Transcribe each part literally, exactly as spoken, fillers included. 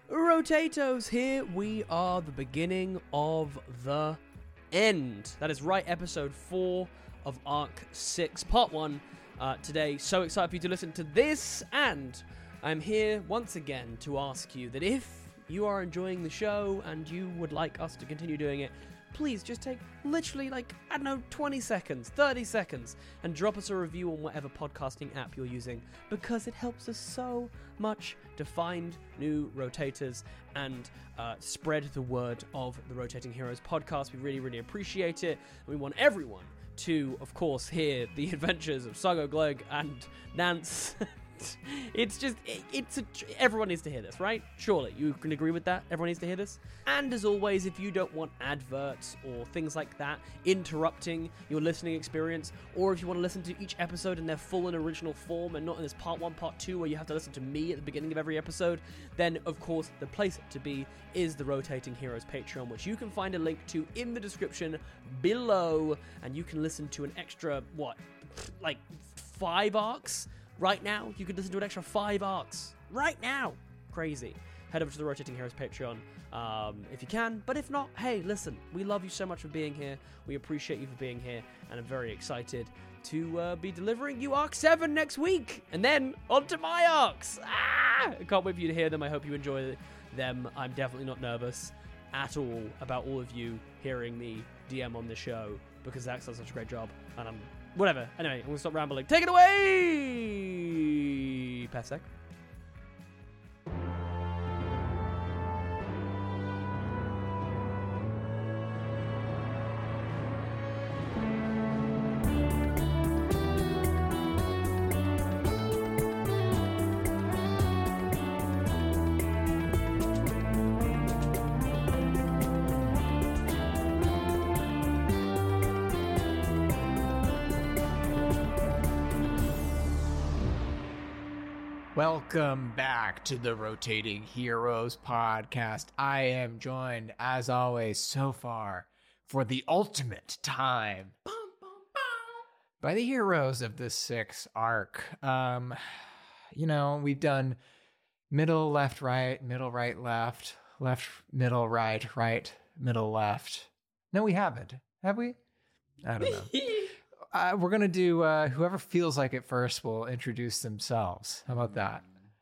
Rotatos, here we are, the beginning of the end. That is right, episode four of Arc six, part one. Uh, today, so excited for you to listen to this, and I'm here once again to ask you that if you are enjoying the show and you would like us to continue doing it, please just take literally like, I don't know, twenty seconds, thirty seconds, and drop us a review on whatever podcasting app you're using, because it helps us so much to find new rotators and uh, spread the word of the Rotating Heroes podcast. We really, really appreciate it. We want everyone to, of course, hear the adventures of Sago Gleg and Nance. It's just, it, it's a, everyone needs to hear this, right? Surely, you can agree with that? Everyone needs to hear this? And as always, if you don't want adverts or things like that interrupting your listening experience, or if you want to listen to each episode in their full and original form and not in this part one, part two, where you have to listen to me at the beginning of every episode, then, of course, the place to be is the Rotating Heroes Patreon, which you can find a link to in the description below, and you can listen to an extra, what, like, five arcs? Right now, you could listen to an extra five arcs. Right now. Crazy. Head over to the Rotating Heroes Patreon um, if you can. But if not, hey, listen, we love you so much for being here. We appreciate you for being here. And I'm very excited to uh, be delivering you Arc seven next week. And then on to my arcs. Ah! I can't wait for you to hear them. I hope you enjoy them. I'm definitely not nervous at all about all of you hearing me D M on the show, because Zach does such a great job. And I'm... Whatever. Anyway, I'm going to stop rambling. Take it away, Pesek. Welcome back to the Rotating Heroes podcast. I am joined, as always, so far, for the ultimate time, by the heroes of this sixth arc. Um, you know, we've done middle, left, right, middle, right, left, left, middle, right, right, middle, left. No, we haven't. Have we? I don't know. Uh, we're going to do uh, whoever feels like it first will introduce themselves. How about that?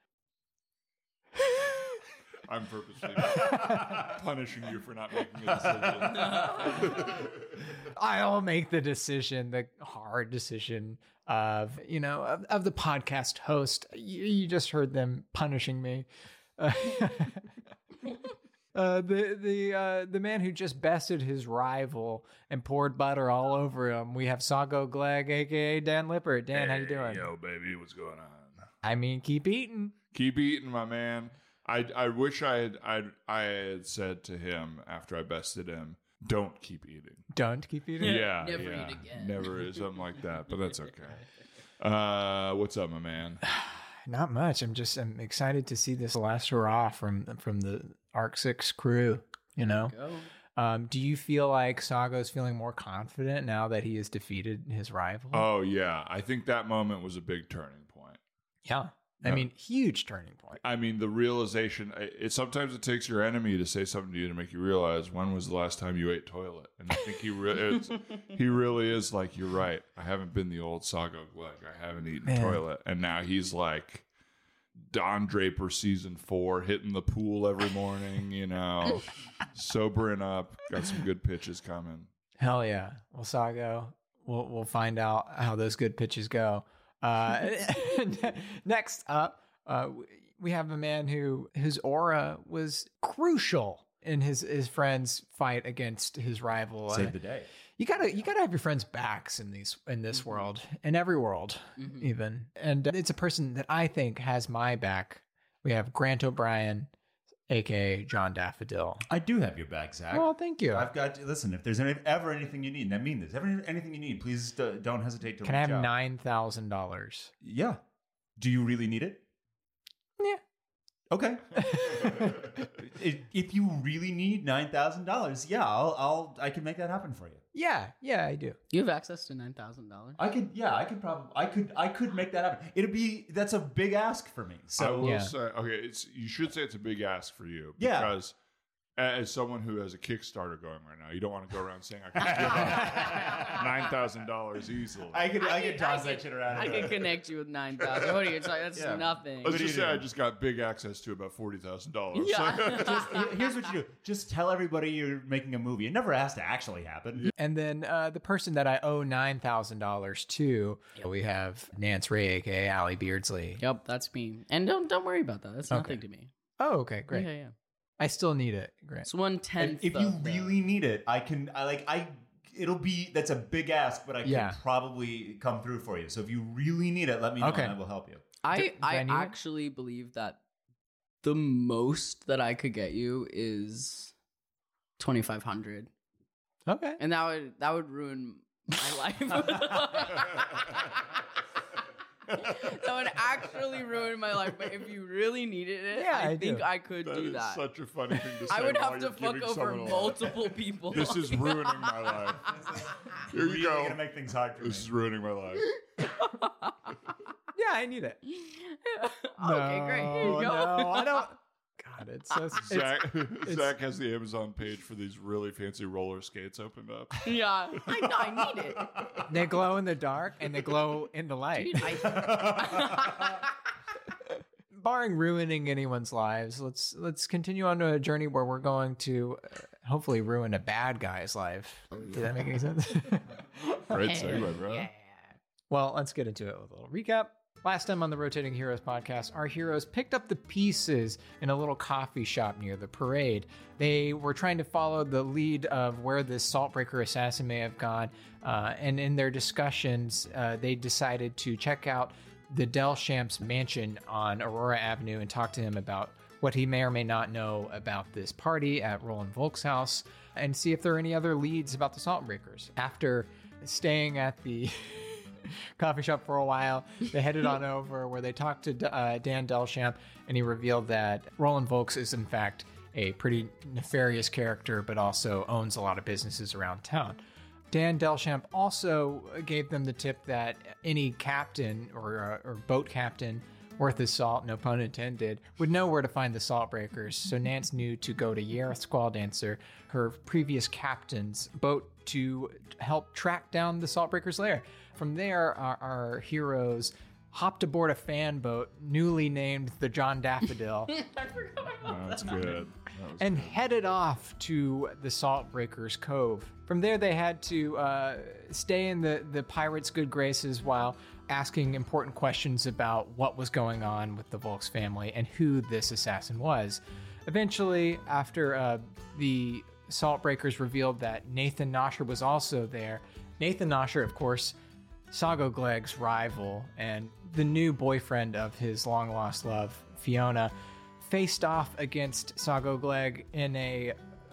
I'm purposely punishing you for not making a decision. I'll make the decision, the hard decision of, you know, of, of the podcast host. You, you just heard them punishing me. Uh, Uh, the the uh, the man who just bested his rival and poured butter all over him. We have Sago Gleg, aka Dan Lippert. Dan, hey, how you doing? Yo, baby, what's going on? I mean, keep eating. Keep eating, my man. I I wish I had I I had said to him after I bested him, don't keep eating. Don't keep eating. Yeah, Never yeah, eat again. never something like that. But that's okay. Uh, what's up, my man? Not much. I'm just I'm excited to see this last hurrah from from the Arc six crew. You know, um, do you feel like Sago's feeling more confident now that he has defeated his rival? Oh yeah, I think that moment was a big turning point. Yeah, I mean, huge turning point. I mean, the realization. It sometimes it takes your enemy to say something to you to make you realize when was the last time you ate toilet. And I think he re- it's, he really is like, you're right. I haven't been the old Sago Gleg. I haven't eaten Man. toilet, and now he's like Don Draper season four, hitting the pool every morning. You know, sobering up. Got some good pitches coming. Hell yeah. Well, Sago, we'll we'll find out how those good pitches go. Uh, next up, uh, we have a man who whose aura was crucial in his his friend's fight against his rival. Save Uh, the day. You gotta you gotta have your friends' backs in these in this Mm-hmm. world, in every world, Mhm. even. And it's a person that I think has my back. We have Grant O'Brien, aka John Daffodil. I do have your back, Zach. Oh, thank you. I've got. Listen, if there's any, ever anything you need, and I mean this, ever anything you need, please d- don't hesitate to Can I reach have out. nine thousand dollars? Yeah. Do you really need it? Yeah. Okay. if, if you really need nine thousand dollars, yeah, I'll, I'll, I can make that happen for you. Yeah, yeah, I do. You have access to nine thousand dollars. I could, yeah, I could probably, I could, I could make that happen. It'd be, that's a big ask for me. I So will Yeah. say, okay, it's you should say it's a big ask for you. Yeah. Because as someone who has a Kickstarter going right now, you don't want to go around saying I can give up nine thousand dollars easily. I could, I, I could could- toss I that could- shit around. I can connect you with nine thousand. What are you talking? That's Yeah. nothing. Let's What do just you say I do? just got big access to about forty thousand dollars. Yeah. Just, here's what you do. Just tell everybody you're making a movie. It never has to actually happen. And then uh, the person that I owe nine thousand dollars to, we have Nance Ray, aka Allie Beardsley. Yep, that's me. And don't don't worry about that. That's Okay. nothing to me. Oh, okay, great. Yeah, yeah. I still need it, Grant. It's one And tenth. if you of the- really need it, I can. I like. I. It'll be. That's a big ask, but I can Yeah. probably come through for you. So if you really need it, let me know, Okay. and I will help you. I Do- do I I need it? actually believe that the most that I could get you is twenty five hundred, Okay. and that would that would ruin my life. That would actually ruin my life. But if you really needed it, Yeah, I, I think do. I could That do is that. such a funny thing to say. I would while have to you're fuck giving over someone a lot. multiple people. This is ruining my life. Here Really you go. gonna make things hard for This me. is ruining my life. Yeah, I need it. Okay, great. Here you go. No, I don't. God, it's so. It's, Zach, Zach has the Amazon page for these really fancy roller skates opened up. Yeah, I, I need it. they glow in the dark and they glow in the light. Dude, I, Barring ruining anyone's lives, let's let's continue on to a journey where we're going to uh, hopefully ruin a bad guy's life. Does that make any sense? Great segue, bro. Well, let's get into it with a little recap. Last time on the Rotating Heroes podcast, our heroes picked up the pieces in a little coffee shop near the parade. They were trying to follow the lead of where this Saltbreaker assassin may have gone, uh, and in their discussions, uh, they decided to check out the Delschamp's mansion on Aurora Avenue and talk to him about what he may or may not know about this party at Roland Volk's house, and see if there are any other leads about the Saltbreakers. After staying at the coffee shop for a while, they headed on over where they talked to uh, Dan Delchamp, and he revealed that Roland Volks is in fact a pretty nefarious character, but also owns a lot of businesses around town. Dan Delchamp also gave them the tip that any captain or, uh, or boat captain worth his salt, no pun intended, would know where to find the Saltbreakers. So Nance knew to go to Yara Squall Dancer, her previous captain's boat, to help track down the Saltbreakers' lair. From there, our, our heroes hopped aboard a fan boat, newly named the John Daffodil, Oh, that's good. That was and headed off to the Saltbreakers Cove. From there, they had to uh, stay in the, the pirates' good graces while asking important questions about what was going on with the Volks family and who this assassin was. Eventually, after uh, the Saltbreakers revealed that Nathan Nosher was also there, Nathan Nosher, of course, Sago Glegg's rival and the new boyfriend of his long-lost love, Fiona, faced off against Sago Glegg in a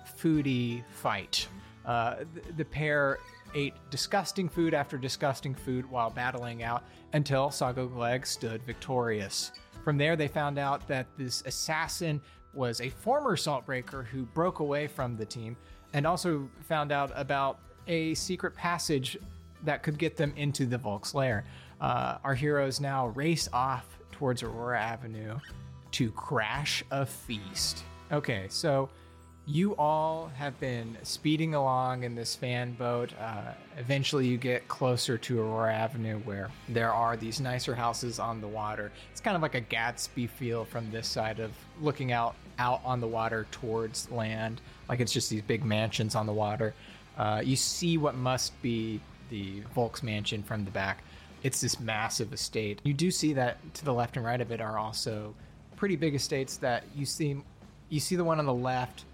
foodie fight. Uh, the, the pair ate disgusting food after disgusting food while battling out until Sago Glegg stood victorious. From there, they found out that this assassin was a former Saltbreaker who broke away from the team, and also found out about a secret passage that could get them into the Volk's lair. Uh, our heroes now race off towards Aurora Avenue to crash a feast. Okay, so you all have been speeding along in this fan boat. Uh, eventually, you get closer to Aurora Avenue, where there are these nicer houses on the water. It's kind of like a Gatsby feel from this side of looking out out on the water towards land, like it's just these big mansions on the water. Uh, you see what must be the Volks mansion from the back. It's this massive estate. You do see that to the left and right of it are also pretty big estates that you see. You see the one on the left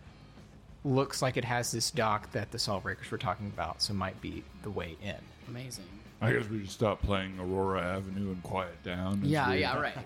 looks like it has this dock that the Saltbreakers were talking about, so might be the way in. amazing. I guess we should stop playing Aurora Avenue and quiet down. as Yeah, we- yeah, right.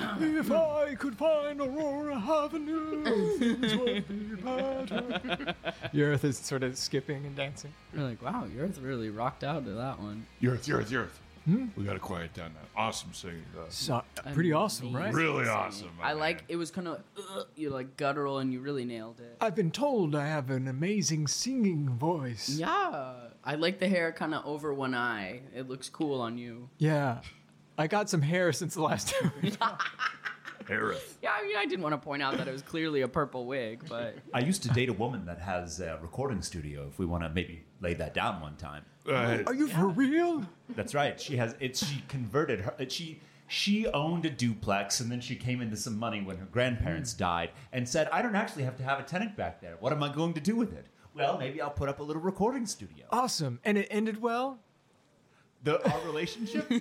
If I could find Aurora Avenue, things would be better. Your Earth is sort of skipping and dancing. You're like, wow, yours really rocked out to that one. Earth, Earth, Earth. We got to quiet down that awesome singing. Though. So, pretty awesome, right? Really awesome. my I like man. it was kind of uh, you like guttural and you really nailed it. I've been told I have an amazing singing voice. Yeah, I like the hair kind of over one eye. It looks cool on you. Yeah. I got some hair since the last time. we talked. Aerith. Yeah, I mean, I didn't want to point out that it was clearly a purple wig, but I used to date a woman that has a recording studio. If we want to maybe lay that down one time. Uh, Are you for real? That's right. She has it. She converted her. It, she she owned a duplex, and then she came into some money when her grandparents died, and said, "I don't actually have to have a tenant back there. What am I going to do with it? Well, maybe I'll put up a little recording studio." Awesome. And it ended well? The our relationship.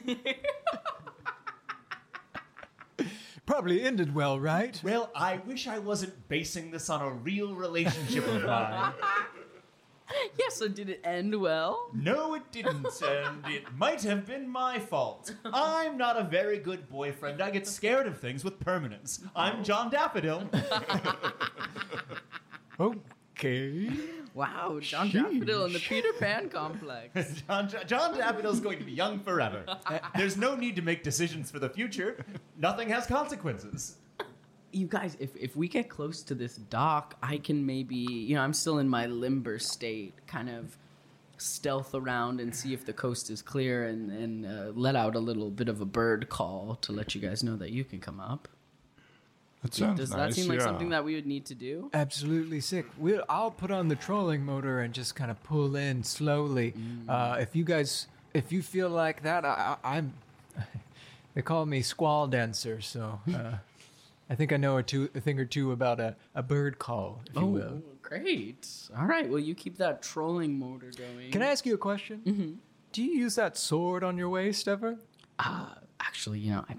Probably ended well, right? Well, I wish I wasn't basing this on a real relationship of mine. yeah. So did it end well? No, it didn't, and it might have been my fault. I'm not a very good boyfriend. I get scared of things with permanence. I'm John Daffodil. Okay. Wow, John Sheesh. Daffodil and the Peter Pan complex. John, John Daffodil's going to be young forever. There's no need to make decisions for the future. Nothing has consequences. You guys, if, if we get close to this dock, I can maybe, you know, I'm still in my limber state, kind of stealth around and see if the coast is clear and, and uh, let out a little bit of a bird call to let you guys know that you can come up. that sounds Does nice. that seem like yeah. something that we would need to do? Absolutely sick. We'll, I'll put on the trolling motor and just kind of pull in slowly. Uh, if you guys, if you feel like that, I, I, I'm. They call me Squall Dancer, so uh, I think I know a, two, a thing or two about a, a bird call, if you will. great. All right, well, you keep that trolling motor going. Can I ask you a question? Mm-hmm. Do you use that sword on your waist ever? Uh, actually, you know, I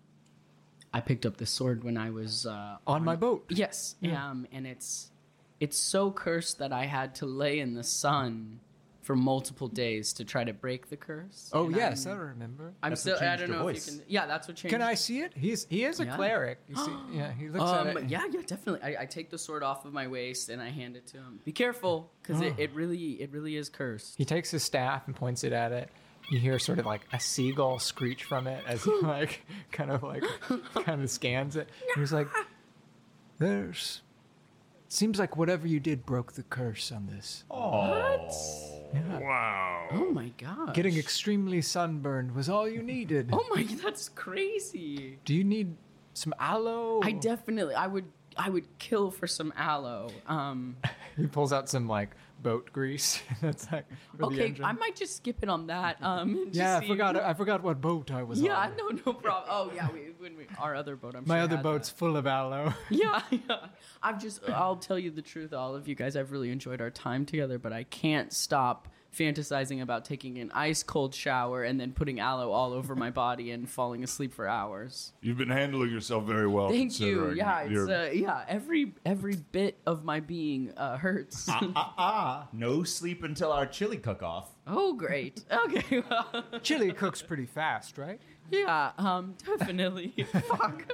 I picked up this sword when I was uh, On my boat. Yes, um, and it's it's so cursed that I had to lay in the sun for multiple days to try to break the curse. Oh And yes, I'm, I remember. I'm That's still. what I changed don't your know voice. if you can. Yeah, that's what changed. Can I see it? He's he is a Yeah. cleric. You see, yeah, he looks Um, at it. yeah, yeah, definitely. I, I take the sword off of my waist and I hand it to him. Be careful, because it, it really, it really is cursed. He takes his staff and points it at it. You hear sort of like a seagull screech from it as he like kind of like kind of scans it. And he's like, "There's seems like whatever you did broke the curse on this. Yeah. Wow. Oh my god! Getting extremely sunburned was all you needed. Oh my, that's crazy. Do you need some aloe? I definitely, I would, I would kill for some aloe. Um, He pulls out some like boat grease. That's like for the okay, engine. I might just skip it on that. Um, and just yeah, I see- forgot. I forgot what boat I was Yeah, on. no, no problem. Oh yeah, we, when we, our other boat. I'm My sure other had boat's that. full of aloe. Yeah, yeah. I've just, I'll tell you the truth, all of you guys. I've really enjoyed our time together, but I can't stop fantasizing about taking an ice cold shower and then putting aloe all over my body and falling asleep for hours. You've been handling yourself very well. Thank you. considering Yeah, it's you're- uh, yeah. Every every bit of my being uh, hurts. Ah, ah, no sleep until our chili cook-off. Oh, great. Okay. Well, Chili cooks pretty fast, right? yeah. Um. Definitely. Fuck.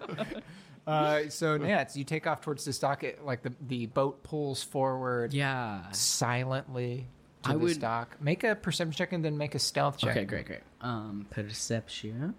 Uh, so Nance, you take off towards this dock. It, like the the boat pulls forward Yeah. silently to I this would- dock. Make a perception check and then make a stealth check. Okay. Great. Great. Um. Perception.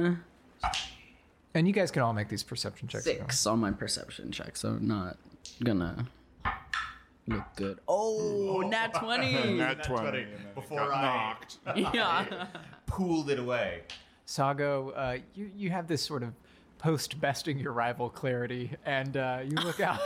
And you guys can all make these perception checks. Six on my perception check, so not gonna look good. Oh, nat twenty. Nat twenty. twenty. and then it Before got I- knocked. Yeah. Pooled it away. Sago, uh, you you have this sort of post besting your rival clarity, and uh, you look out.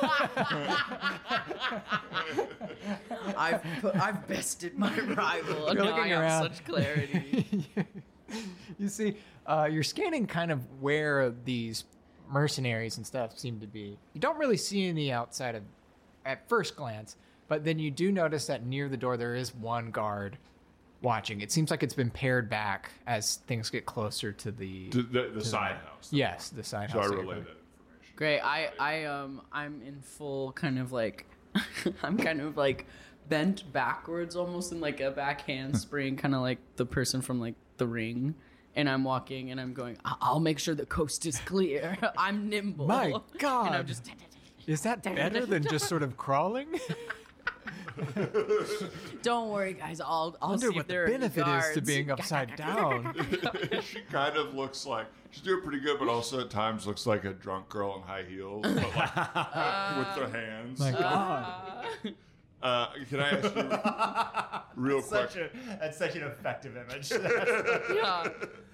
I've put, I've bested my rival. You're Now I looking have around. such clarity. You see, uh, you're scanning kind of where these mercenaries and stuff seem to be. You don't really see any outside of, at first glance, but then you do notice that near the door there is one guard watching. It seems like it's been pared back as things get closer to the. To the, the side house. Yes, the side So I house. relay area. that information. Great. I I um I'm in full kind of like I'm kind of like bent backwards almost in like a back handspring, kind of like the person from like The Ring. And I'm walking and I'm going, "I- I'll make sure the coast is clear. I'm nimble. My God. And I'm just Is that better than just sort of crawling? Don't worry, guys. I'll I'll Wonder see what if there the are any benefit is to guards. being upside down. She kind of looks like she's doing pretty good, but also at times looks like a drunk girl in high heels, but like with the hands. My God. Uh, can I ask you real quick? Such a, that's such an effective image. Yeah.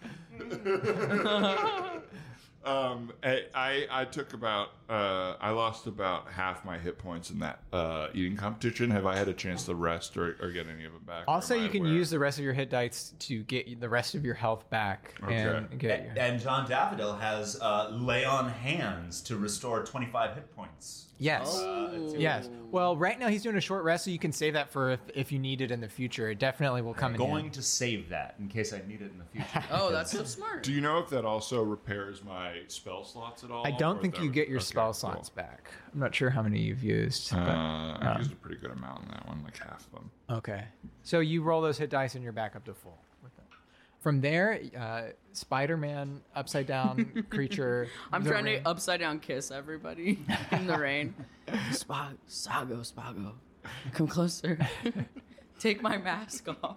Um, I, I I took about uh, I lost about half my hit points in that uh, eating competition. Have I had a chance to rest or, or get any of them back? Or Also, am I you can aware? use the rest of your hit dice to get the rest of your health back and Okay. get your. And John Daffodil has uh, lay on hands to restore twenty-five hit points. Yes. Oh. Yes. Well, right now he's doing a short rest, so you can save that for if, if you need it in the future. It definitely will come I'm in. going handy. to save that in case I need it in the future. Oh, that's so smart. Do you know if that also repairs my spell slots at all? I don't or think that you would- get your okay, spell cool. slots back. I'm not sure how many you've used. Uh, but- I used a pretty good amount in that one, like half of them. Okay. So you roll those hit dice and you're back up to full. With them. From there, uh, Spider-Man, upside down creature. I'm the trying ring- to upside down kiss everybody in the rain. Spag- Sago, Spago, come closer. Take my mask off.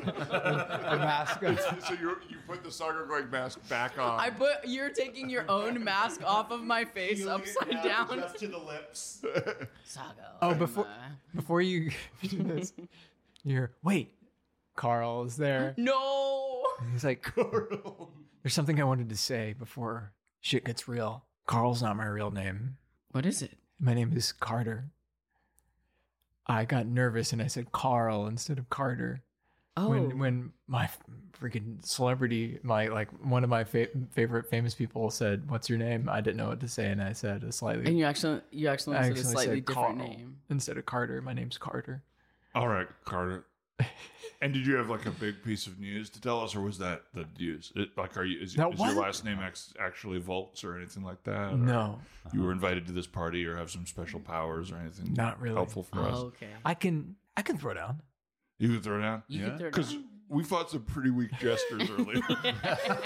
a mask. So you you put the Saga going mask back on. I put you're taking your own mask off of my face Feeling it upside now, down. just to the lips. Sago. Oh, before uh, before you do this, you're wait. Carl is there. No. He's like, there's something I wanted to say before shit gets real. Carl's not my real name. What is it? My name is Carter. I got nervous and I said Carl instead of Carter. Oh. When when my f- freaking celebrity, my like one of my fa- favorite famous people said, "What's your name?" I didn't know what to say, and I said a slightly. and you actually you actually I said a actually slightly said different Carl name. instead of Carter. My name's Carter. All right, Carter. And did you have like a big piece of news to tell us, or was that the news? It, like, are you is, No, is what? your last name ex- actually Volts or anything like that? Or No, you were invited to this party, or have some special powers or anything? Not really. helpful for us. Oh, okay. I can I can throw down. You can throw down. You can throw it Because down. we fought some pretty weak jesters earlier, and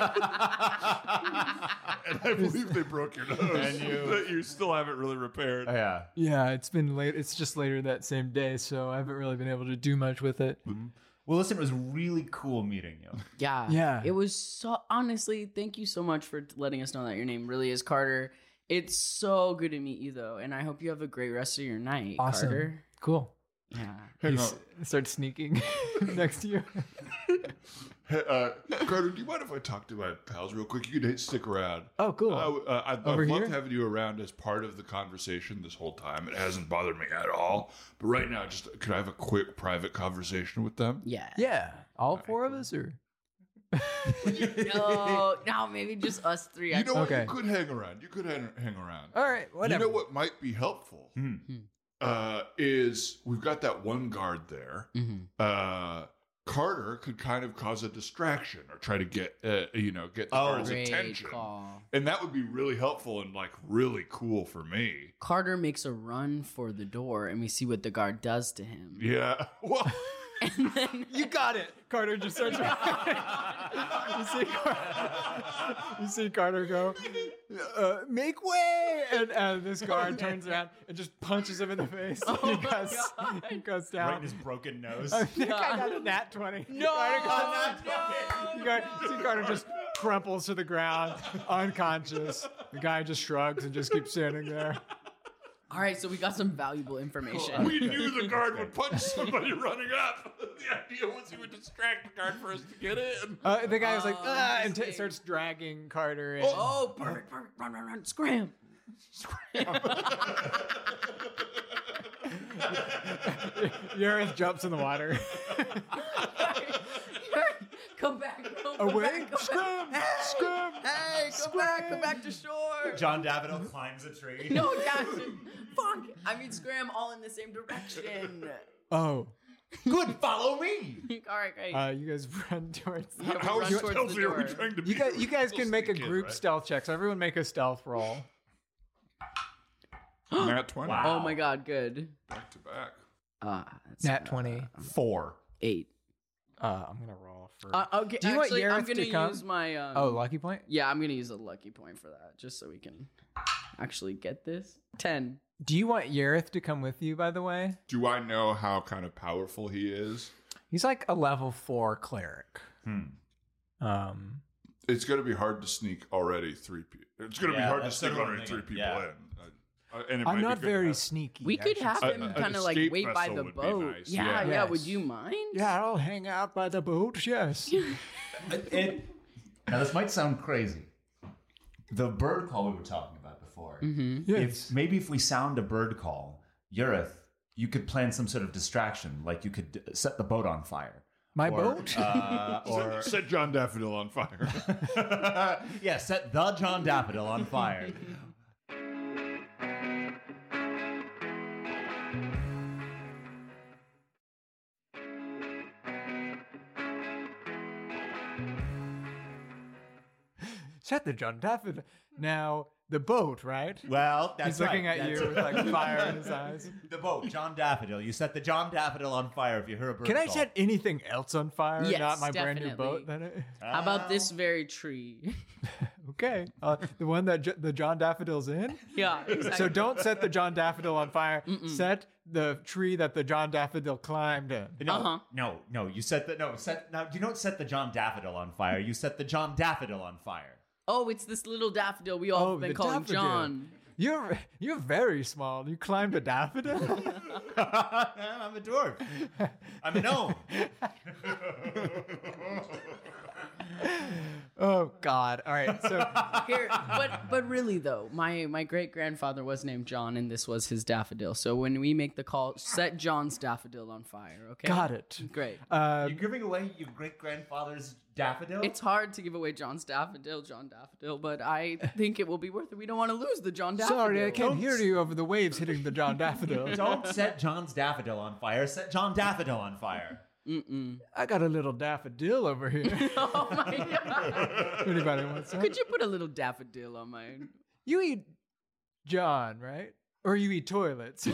I believe they broke your nose. And you- that you still haven't really repaired. Oh, yeah. Yeah, it's been late. It's just later that same day, so I haven't really been able to do much with it. Well, listen, it was really cool meeting you. Yeah. Yeah. It was so honestly, thank you so much for letting us know that your name really is Carter. It's so good to meet you though, and I hope you have a great rest of your night, Awesome. Carter. Cool. Yeah. Hang You on. s- start sneaking next to you. Hey, uh, Carter, do you mind if I talk to my pals real quick? You can stick around. Oh, cool. I, uh, I'd, Over I'd love here? having you around as part of the conversation this whole time. It hasn't bothered me at all. But right now, just could I have a quick private conversation with them? Yeah. Yeah, all four of us, or No, no, maybe just us three. You know what? Okay. You could hang around. You could hang, hang around. all right, whatever. You know what might be helpful uh, is we've got that one guard there. Mhm. Uh, Carter could kind of cause a distraction or try to get uh, you know get the Oh, guard's Great attention, call. and that would be really helpful and like really cool for me. Carter makes a run for the door, and we see what the guard does to him. Yeah. Well, And then You got it. Carter just starts. you, see Carter, you see Carter go, uh, make way, and, and this guard turns around and just punches him in the face. Oh he, my goes, God. he goes Right in down. his broken nose. I think I got a nat twenty. No, Carter got a nat no. You got, see Carter just crumples to the ground, unconscious. The guy just shrugs and just keeps standing there. All right, so we got some valuable information. we knew the guard would punch somebody running up. The idea was he would distract the guard for us to get in. Uh, the guy was like, Oh, ah, and t- interesting. starts dragging Carter in. Oh, perfect, perfect. Run, run, run. Scram. Urith jumps in the water. Come back. Come Away? back. Come Scram! back. Scram! Hey, come back. Come back to shore. John Davidoff climbs a tree. No, Jackson. Fuck. I mean, scram all in the same direction. Oh, Good, follow me. All right, great. uh, you guys run towards. Yeah, we How run towards the stealthy are we door. trying to be? You guys, you guys Still can make a sneak in, group right? stealth check. So everyone make a stealth roll. Nat twenty. Oh my god, good. Back to back. Uh, that's, Nat uh, twenty. Four. eight. Uh, I'm gonna roll for. Uh, okay, Do you want actually, I'm Yareth gonna to come? use my. Um, oh, lucky point. yeah, I'm gonna use a lucky point for that, just so we can actually get this. Ten. Do you want Yareth to come with you, by the way? Do I know how kind of powerful he is? He's like a level four cleric. Hmm. Um, It's going to be hard to sneak already three people. It's going to Yeah, be hard to that's sneak sort of already what three I'm people thinking, in. Uh, and it I'm might not be good to very have- sneaky. We I could should have say. A- him an kind of like escape wait by vessel the would be boat. nice, Yeah, yeah. yeah. Yes. Would you mind? Yeah, I'll hang out by the boat. Yes. It, it- now, this might sound crazy. The bird call we were talking about before. Mm-hmm. Yes. If maybe if we sound a bird call, Urith, you could plan some sort of distraction, like you could uh, set the boat on fire. My Or, boat. uh, or Set, set John Daffodil on fire. yeah, set the John Daffodil on fire. Set the John Daffodil. Now the boat, right? Well, that's He's looking right. at That's you with like fire in his eyes. the boat, John Daffodil. You set the John Daffodil on fire if you hear a bird Can I call. set anything else on fire? Yes, Not my brand new definitely. boat. That I- How about this very tree? okay, uh, the one that J- the John Daffodil's in. yeah, exactly. So don't set the John Daffodil on fire. Set the tree that the John Daffodil climbed in. No, Uh-huh. no, no. You set the no set. Now you don't set the John Daffodil on fire. You set the John Daffodil on fire. Oh, it's this little daffodil we all Oh, have been the calling daffodil. John. You're you're very small. You climbed a daffodil. I'm a dwarf. I'm a gnome. Oh God! All right, so Here, but but really though, my my great grandfather was named John, and this was his daffodil. So when we make the call, set John's daffodil on fire. Okay. got it. Great. Uh, You're giving away your great grandfather's daffodil. It's hard to give away John's daffodil, John Daffodil, but I think it will be worth it. We don't want to lose the John Daffodil. sorry, I can't Don't hear you over the waves hitting the John Daffodil. Don't set John's daffodil on fire. Set John Daffodil on fire. I got a little daffodil over here. Oh my god! Anybody want some? Could you put a little daffodil on my? You eat John, right? Or you eat toilets?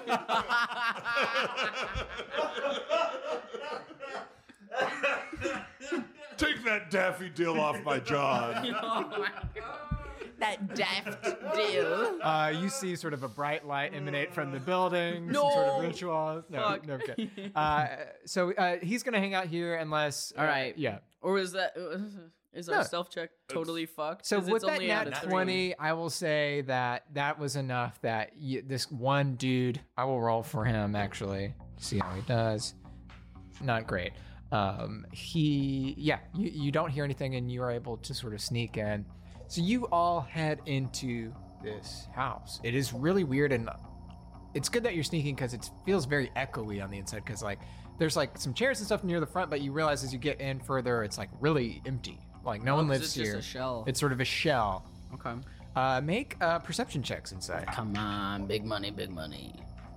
Take that daffodil off my John. Oh my god! That daffodil. Uh, you see sort of a bright light emanate from the building. No! Some sort of ritual. No, Fuck. no, okay. Uh, so uh, he's gonna hang out here unless. uh, All right. Yeah. Or is that is our No. stealth check totally fucked? So 'Cause with it's that only out of nat three. twenty, I will say that that was enough that y this one dude, I will roll for him actually, see how he does. Not great. Um, he, yeah, you, you don't hear anything and you are able to sort of sneak in. So you all head into this house. It is really weird and it's good that you're sneaking because it feels very echoey on the inside because like there's like some chairs and stuff near the front, but you realize as you get in further, it's like really empty. Like no Oh, one 'cause lives it's just here. a shell. It's sort of a shell. Okay. Uh, make uh, perception checks inside. Come on, big money, big money.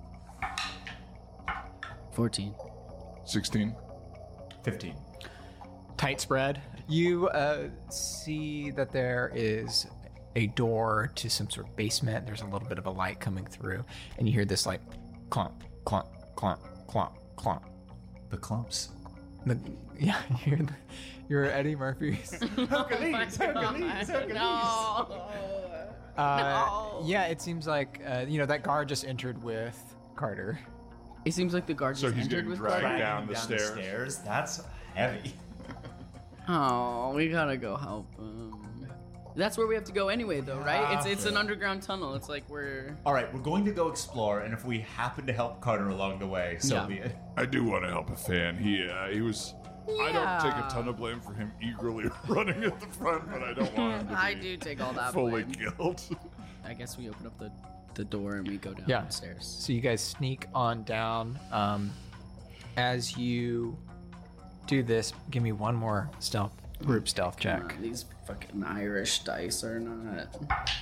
Fourteen. sixteen. Fifteen. Tight spread. You uh, see that there is a door to some sort of basement. There's a little bit of a light coming through, and you hear this like clomp, clomp, clomp, clomp, clomp. The clumps. The, yeah, you're the, you're Eddie Murphy's. Hercules, Hercules, Hercules. No. Uh, No. Yeah, it seems like uh, you know that guard just entered with Carter. It seems like the guard So just he's entered getting with dragged Carter. down the stairs. That's heavy. Oh, we gotta go help him. That's where we have to go anyway, though, right? It's it's an underground tunnel. It's like we're. All right, we're going to go explore, and if we happen to help Carter along the way, so Yeah. be it. I do want to help a fan. He uh, he was. I don't take Yeah. a ton of blame for him eagerly running at the front, but I don't want him to I be do take all that fully blame. killed. I guess we open up the, the door and we go down Yeah. the stairs. So you guys sneak on down. Um, as you do this, give me one more stealth group stealth check. Uh, these fucking Irish dice are not.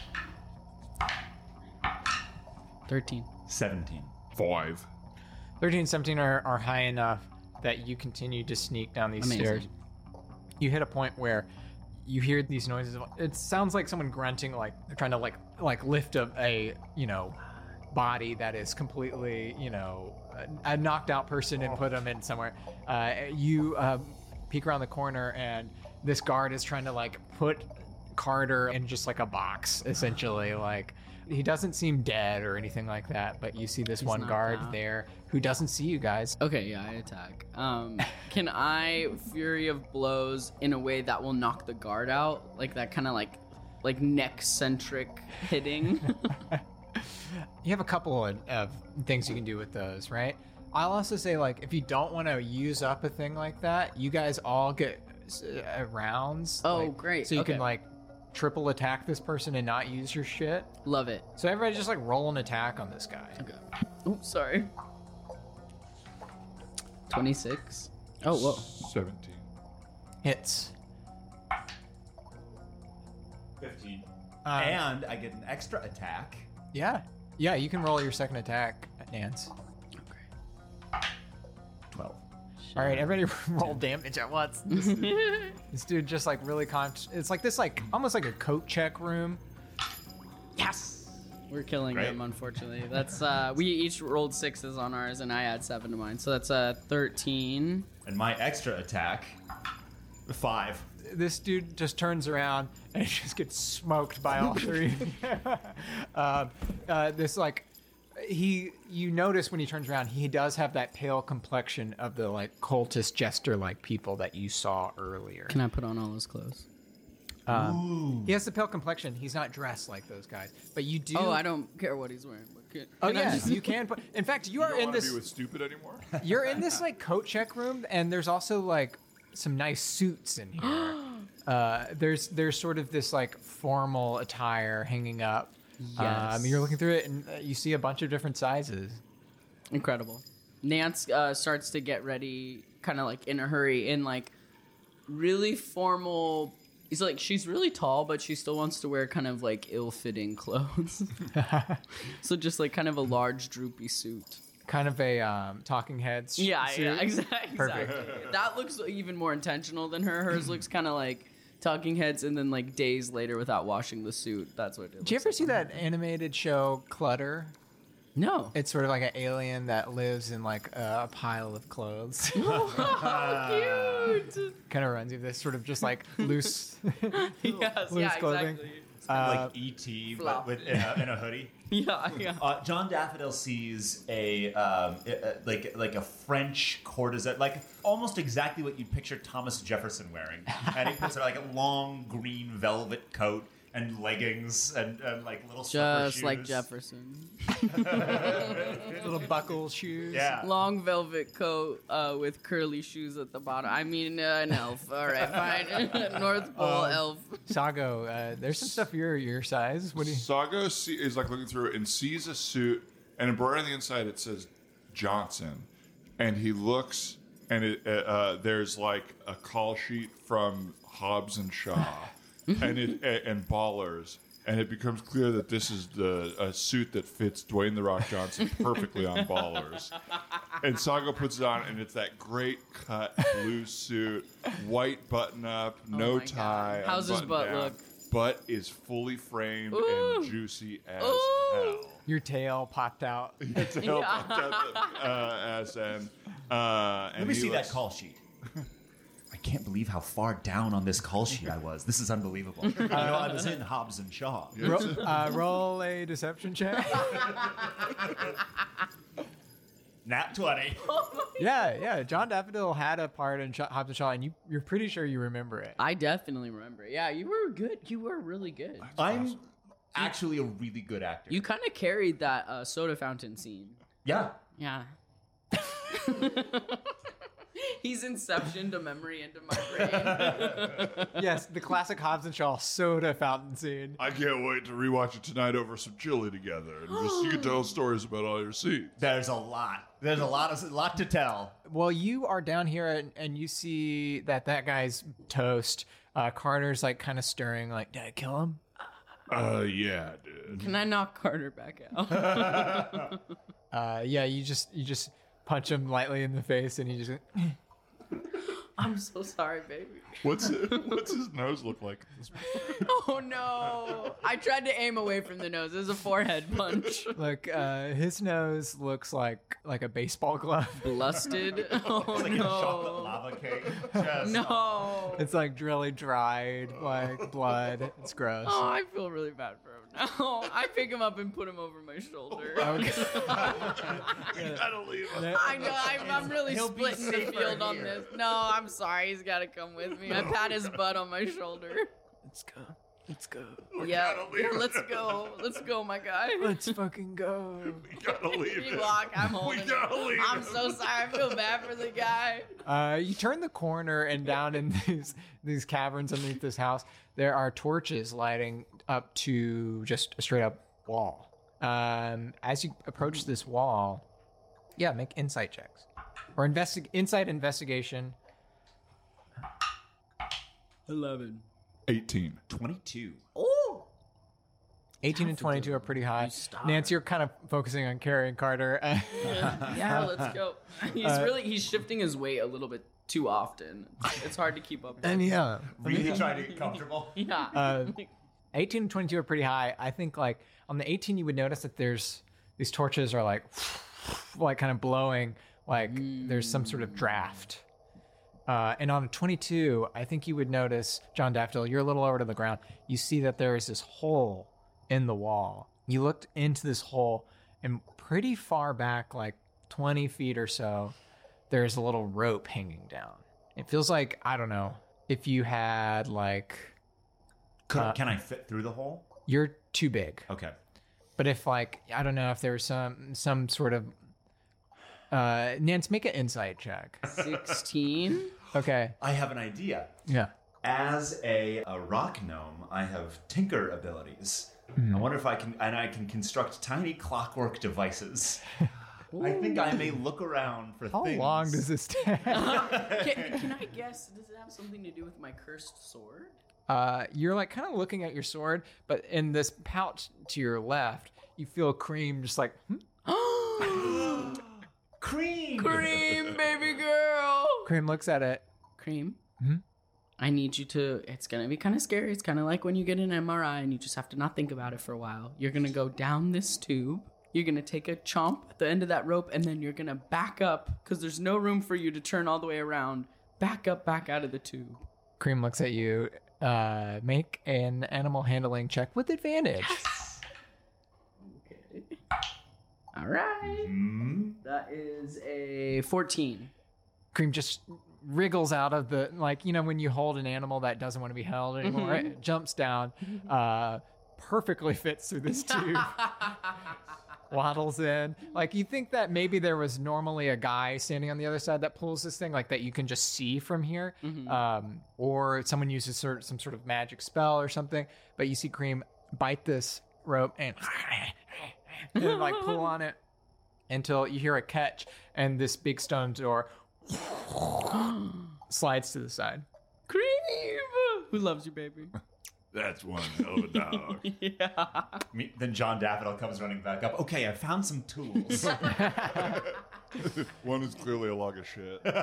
Thirteen. Seventeen. Five. thirteen and seventeen are, are high enough that you continue to sneak down these Amazing. stairs. You hit a point where you hear these noises. It sounds like someone grunting, like they're trying to like like lift up a you know body that is completely you know a, a knocked out person and put them in somewhere. Uh, you uh, peek around the corner and this guard is trying to like put Carter in just like a box essentially like. he doesn't seem dead or anything like that, but you see this one knocked guard out. there who doesn't see you guys. Okay, yeah, I attack. Um, can I Fury of Blows in a way that will knock the guard out? Like that kind of like, like neck-centric hitting? You have a couple of, of things you can do with those, right? I'll also say, like, if you don't want to use up a thing like that, you guys all get uh, rounds. Oh, like, great. So you Okay. can, like, triple attack this person and not use your shit. Love it. So everybody just, like, roll an attack on this guy. Okay. Oh, sorry. twenty-six. Oh, whoa. seventeen. Hits. fifteen. Uh, and I get an extra attack. Yeah. Yeah, you can roll your second attack, Nance. twelve. All right, everybody roll damage at once. This, this dude just like really con. It's like this, like almost like a coat check room. Yes. We're killing Great. him, unfortunately. That's uh, we each rolled sixes on ours, and I add seven to mine, so that's uh, thirteen. And my extra attack, five. This dude just turns around and just gets smoked by all three. um, uh, this like he, you notice when he turns around, he does have that pale complexion of the like cultist jester like people that you saw earlier. Can I put on all his clothes? Um, he has the pale complexion. He's not dressed like those guys, but you do. Oh, I don't care what he's wearing. But can, Oh can I yeah, just- you can put. In fact, you You are don't in want to this. be with stupid anymore? You're in this like coat check room, and there's also like some nice suits in here. uh, there's there's sort of this like formal attire hanging up. Yes. Um, you're looking through it, and uh, you see a bunch of different sizes. Incredible. Nance uh, starts to get ready, kind of like in a hurry, in like really formal. He's like, she's really tall, but she still wants to wear kind of like ill-fitting clothes. So just like kind of a large, droopy suit. Kind of a um, talking heads. Yeah, suit. yeah, exactly. Perfect. exactly. That looks even more intentional than her. Hers looks kind of like talking heads, and then like days later without washing the suit. That's what it Did you looks ever like see on her. that animated show Clutter? No. It's sort of like an alien that lives in like a pile of clothes. Oh, cute. Kind of runs you this sort of just like loose, Yes, loose yeah, clothing. exactly. Uh, Like E T, but flop. with in a, in a hoodie. Yeah, yeah. Uh, John Daffodil sees a um, uh, uh, like like a French courtesan, like almost exactly what you'd picture Thomas Jefferson wearing, and he puts like a long green velvet coat and leggings and, and like little slipper Just like shoes. Jefferson. little buckle shoes. Yeah. Long velvet coat uh, with curly shoes at the bottom. I mean, uh, an elf. All right, fine. North Pole Um, elf. Sago, uh, there's some stuff your your size. What do you? Sago see, is like looking through it and sees a suit, and embroidered on the inside it says Johnson, and he looks, and it uh, uh, there's like a call sheet from Hobbs and Shaw, and it a- and Ballers, and it becomes clear that this is the a suit that fits Dwayne the Rock Johnson perfectly on Ballers, and Sago puts it on, and it's that great cut blue suit, white button up, no Oh my God. tie. How's his unbuttoned butt down. look? Butt is fully framed Ooh. and juicy as Ooh. hell. Your tail popped out. It's a hell popped out the uh, ass end. Uh, and Let me he see looks- that call sheet. I can't believe how far down on this call sheet I was. This is unbelievable. you know, I was in Hobbs and Shaw. Ro- uh, roll a deception check. Nat twenty. yeah, yeah. John Daffodil had a part in Sh- Hobbs and Shaw, and you, you're pretty sure you remember it. I definitely remember. Yeah, you were good. You were really good. I'm actually a really good actor. You kind of carried that uh, soda fountain scene. yeah. Yeah. He's inception to memory into my brain. Yes, the classic Hobbs and Shaw soda fountain scene. I can't wait to rewatch it tonight over some chili together, and just, you can tell stories about all your scenes. There's a lot. There's a lot of a lot to tell. Well, you are down here, and, and you see that that guy's toast. Uh, Carter's like kind of stirring, like, did I kill him? Uh, yeah, dude. Can I knock Carter back out? Uh, yeah, you just you just punch him lightly in the face, and he just. I'm so sorry, baby. What's what's his nose look like? Oh no! I tried to aim away from the nose. It was a forehead punch. Look, uh, his nose looks like like a baseball glove. Blusted. Oh Like a chocolate no! lava cake. Just, No! It's like really dried, like blood. It's gross. Oh, I feel really bad for him Oh, I pick him up and put him over my shoulder. Okay. You gotta leave him. I know, I'm, I'm really He'll be splitting the safer field on here. this. No, I'm sorry, he's got to come with me. I pat his butt on my shoulder. Let's go. Let's go. Yeah, gotta leave yeah, him. let's go. Let's go, my guy. Let's fucking go. We gotta leave You him. walk, I'm holding him. gotta leave I'm him. so sorry. I feel bad for the guy. Uh, you turn the corner and down in these these caverns underneath this house, there are torches lighting up to just a straight up wall. Um, as you approach this wall, yeah, make insight checks or investi- insight investigation. eleven. eighteen. twenty-two. Oh! eighteen and twenty-two are pretty high. star. Nancy, you're kind of focusing on carrying Carter. Yeah, let's go. He's really, he's shifting his weight a little bit too often. It's hard to keep up. and yeah, Really trying to get comfortable. Yeah. Uh, eighteen and twenty-two are pretty high. I think like on the eighteen, you would notice that there's these torches are like, like kind of blowing, like there's some sort of draft. Uh, and on a twenty-two, I think you would notice, John Daffodil, you're a little lower to the ground. You see that there is this hole in the wall. You looked into this hole, and pretty far back, like twenty feet or so, there's a little rope hanging down. It feels like, I don't know, if you had like, Could, Uh, can I fit through the hole? you're too big. Okay. But if like, I don't know if there was some some sort of, uh, Nance, make an insight check. sixteen. Okay. I have an idea. Yeah. As a, a rock gnome, I have tinker abilities. Hmm. I wonder if I can, and I can construct tiny clockwork devices. I think I may look around for How things. long does this take? Can, can I guess? Does it have something to do with my cursed sword? Uh, you're like kind of looking at your sword, but in this pouch to your left, you feel Cream just like, hmm? Cream! Cream, baby girl. Cream looks at it. Cream. Hmm? I need you to. It's gonna be kind of scary. It's kind of like when you get an M R I and you just have to not think about it for a while. You're gonna go down this tube. You're gonna take a chomp at the end of that rope, and then you're gonna back up because there's no room for you to turn all the way around. Back up, back out of the tube. Cream looks at you. Uh, make an animal handling check with advantage. Okay. All right. Hmm? That is a fourteen. Cream just wriggles out of the, like, you know, when you hold an animal that doesn't want to be held anymore, Mhm. it jumps down, uh, perfectly fits through this tube, waddles in. Like, you think that maybe there was normally a guy standing on the other side that pulls this thing, like that you can just see from here, Mhm. um, or someone uses sort some sort of magic spell or something, but you see Cream bite this rope and, and then, like, pull on it until you hear a catch, and this big stone door slides to the side. Cream. Who loves you, baby? That's one hell of a dog. Yeah. Me, then John Daffodil comes running back up. Okay, I found some tools. One is clearly a log of shit. All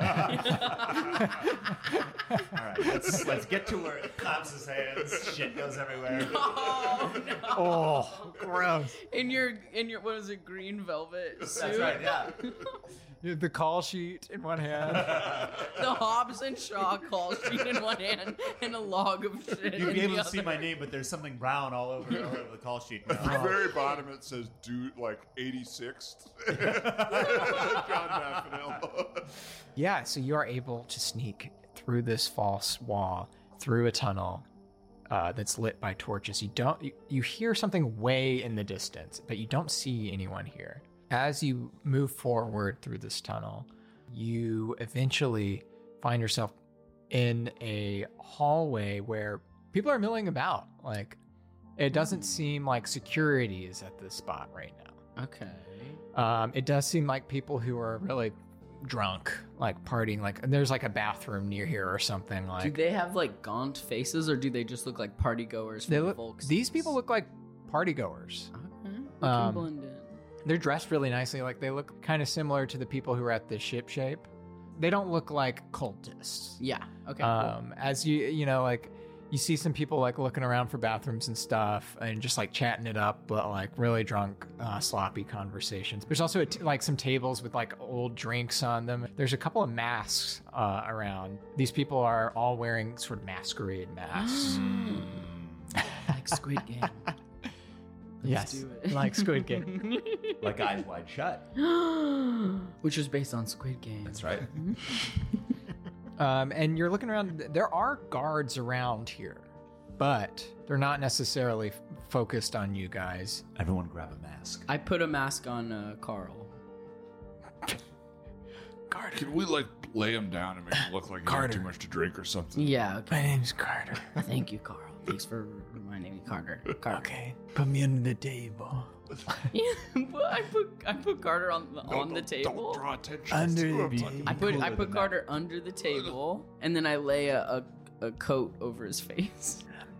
right, let's let's get to where it claps his hands. Shit goes everywhere. Oh no. Oh, gross. In your in your what is it, green velvet suit? That's right. Yeah. The call sheet in one hand. The Hobbs and Shaw call sheet in one hand and a log of shit. You'll in be able the to see other. my name, but there's something brown all over, all over the call sheet. At the now. very bottom it says dude like eighty-sixth. John Daffodil. Yeah, so you are able to sneak through this false wall, through a tunnel uh, that's lit by torches. You don't. You, you hear something way in the distance, but you don't see anyone here. As you move forward through this tunnel, you eventually find yourself in a hallway where people are milling about. Like, it doesn't seem like security is at this spot right now. Okay. Um, it does seem like people who are really drunk, like partying, like, and there's like a bathroom near here or something. Like, Do they have like gaunt faces, or do they just look like party goers? they from look, Volks? these people look like party goers. Okay. We Um, can blend in. They're dressed really nicely. Like, they look kind of similar to the people who are at the ship shape. They don't look like cultists. Yeah. Okay. cool. Um, as you, you know, like, you see some people like looking around for bathrooms and stuff and just like chatting it up, but like really drunk, uh, sloppy conversations. There's also a t- like some tables with like old drinks on them. There's a couple of masks uh, around. These people are all wearing sort of masquerade masks. Like Squid Game. yes, do it. like Squid Game. Like Eyes Wide Shut. Which was based on Squid Game. That's right. Um, and you're looking around. There are guards around here, but they're not necessarily f- focused on you guys. Everyone grab a mask. I put a mask on uh, Carl. Can we like lay him down and make him look like he had Carter. too much to drink or something? Yeah, okay. My name's Carter. Thank you, Carl. Thanks for reminding me, Carter. Carter. Okay, put me under the table. Yeah, but I put I put Carter on the, No, on the don't- table. Don't draw attention. Under That's what I'm the talking I about. put I cooler put than Carter under the table, and then I lay a, a, a coat over his face.